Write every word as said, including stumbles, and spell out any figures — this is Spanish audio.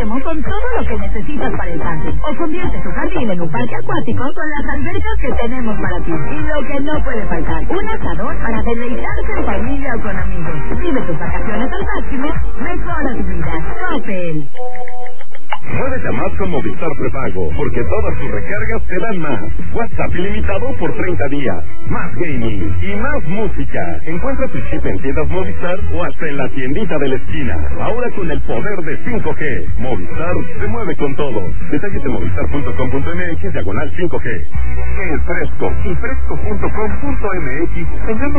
extremo con todo lo que necesitas para el camping. O convierte tu jardín en un parque acuático con las albercas que tenemos para ti. Y lo que no puede faltar, un asador para deleitarse en familia o con amigos. Vive tus vacaciones al máximo, mejora tu vida. Coppel. Muévete a más con Movistar Prepago, porque todas tus recargas te dan más. WhatsApp ilimitado por treinta días, más gaming y más música. Encuentra tu chip en tiendas Movistar o hasta en la tiendita de la esquina. Ahora con el poder de cinco G. Movistar se mueve con todo. Detalles de movistar punto com punto m x diagonal cinco G. Es fresco y fresco punto com punto m x.